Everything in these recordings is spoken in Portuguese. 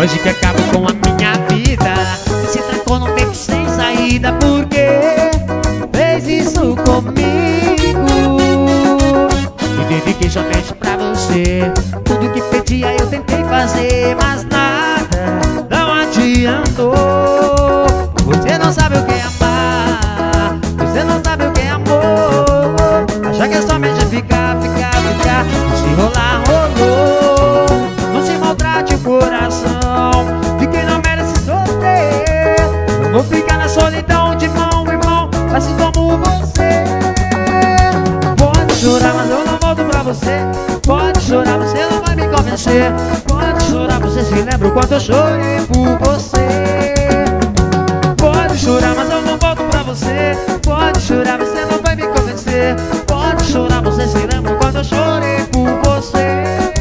Hoje que acabo com a minha vida, você se trancou num beco sem saída. Por quê? Fez isso comigo. Me dediquei somente pra você. Tudo que pedia eu tentei fazer, mas nada não adiantou. Você não sabe o que é amar, você não sabe o que é amor. Acha que é somente ficar, se rolar, rolou. Não se maltrate o coração de quem não merece sofrer. Não vou ficar na solidão de mão em mão, assim como você. Pode chorar, mas eu não volto pra você. Pode chorar, você não vai me convencer. Pode chorar, você se lembra o quanto eu chorei por você. Pode chorar, mas eu não volto pra você. Pode chorar, você não vai me convencer. Pode chorar, você se lembra o quanto eu chorei por você.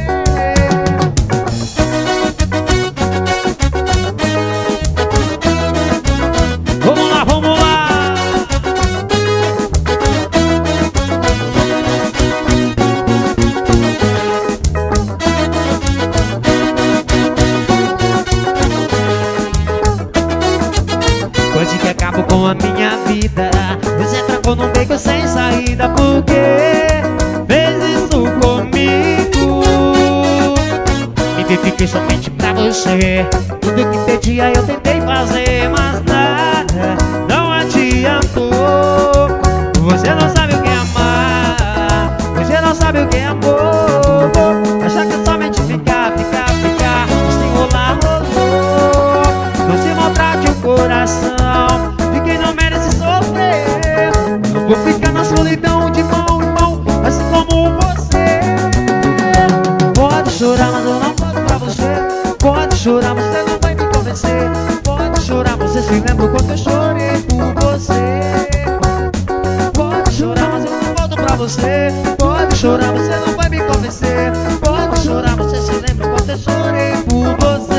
Vamos lá, vamos lá. Hoje que acabo com a minha vida, você trancou num beco sem saída. Por quê? Fez isso comigo. Me dediquei somente pra você. Tudo que pedia eu tentei fazer, mas nada não adiantou. Você não sabe o que é amar, você não sabe o que é amor. Achar que é somente ficar, se enrolar, rolou. Não se maltrate o coração de quem não merece sofrer. Não vou ficar na solidão de mão em mão, assim como você. Pode chorar, mas eu não volto pra você. Pode chorar, mas você não vai me convencer. Pode chorar, você se lembra o quanto eu chorei por você. Pode chorar, mas eu não volto pra você. Pode chorar, você não vai me convencer. Pode chorar, você se lembra o quanto eu chorei por você.